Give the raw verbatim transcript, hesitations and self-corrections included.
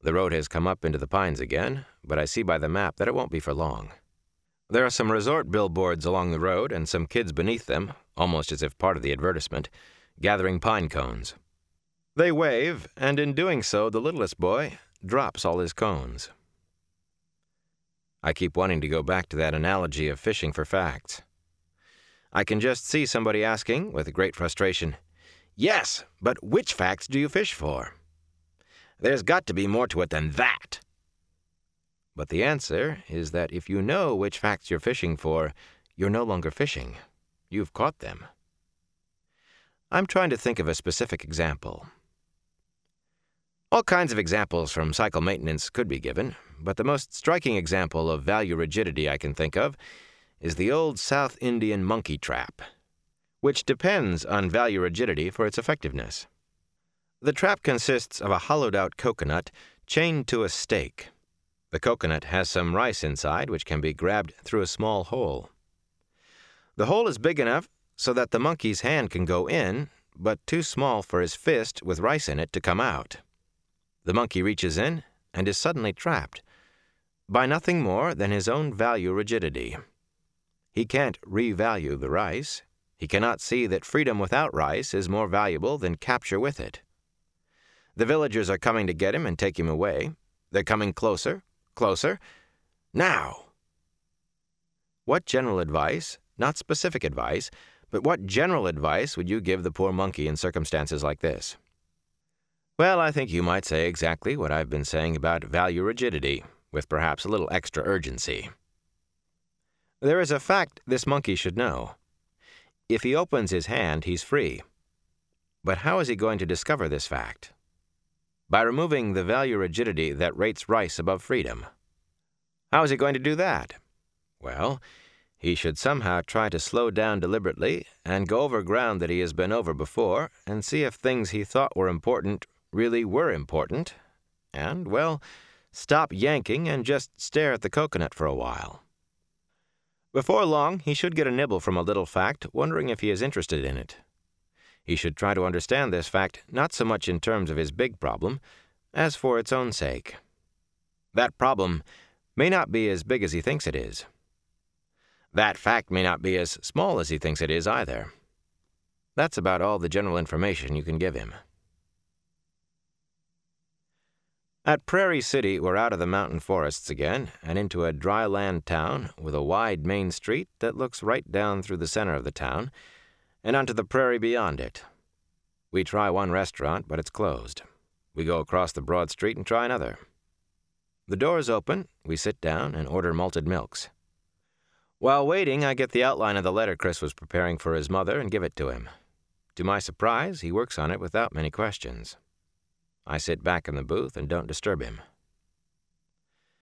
The road has come up into the pines again, but I see by the map that it won't be for long. There are some resort billboards along the road and some kids beneath them, almost as if part of the advertisement, gathering pine cones. They wave, and in doing so, the littlest boy drops all his cones. I keep wanting to go back to that analogy of fishing for facts. I can just see somebody asking, with great frustration, "Yes, but which facts do you fish for? There's got to be more to it than that." But the answer is that if you know which facts you're fishing for, you're no longer fishing. You've caught them. I'm trying to think of a specific example. All kinds of examples from cycle maintenance could be given, but the most striking example of value rigidity I can think of is the old South Indian monkey trap, which depends on value rigidity for its effectiveness. The trap consists of a hollowed-out coconut chained to a stake. The coconut has some rice inside, which can be grabbed through a small hole. The hole is big enough so that the monkey's hand can go in, but too small for his fist with rice in it to come out. The monkey reaches in and is suddenly trapped by nothing more than his own value rigidity. He can't revalue the rice. He cannot see that freedom without rice is more valuable than capture with it. The villagers are coming to get him and take him away. They're coming closer, closer. Now! What general advice, not specific advice, but what general advice would you give the poor monkey in circumstances like this? Well, I think you might say exactly what I've been saying about value rigidity, with perhaps a little extra urgency. There is a fact this monkey should know. If he opens his hand, he's free. But how is he going to discover this fact? By removing the value rigidity that rates rice above freedom. How is he going to do that? Well, he should somehow try to slow down deliberately and go over ground that he has been over before and see if things he thought were important really were important, and, well, stop yanking and just stare at the coconut for a while. Before long, he should get a nibble from a little fact, wondering if he is interested in it. He should try to understand this fact not so much in terms of his big problem, as for its own sake. That problem may not be as big as he thinks it is. That fact may not be as small as he thinks it is either. That's about all the general information you can give him. At Prairie City, we're out of the mountain forests again and into a dry land town with a wide main street that looks right down through the center of the town and onto the prairie beyond it. We try one restaurant, but it's closed. We go across the broad street and try another. The doors open, we sit down and order malted milks. While waiting, I get the outline of the letter Chris was preparing for his mother and give it to him. To my surprise, he works on it without many questions. I sit back in the booth and don't disturb him.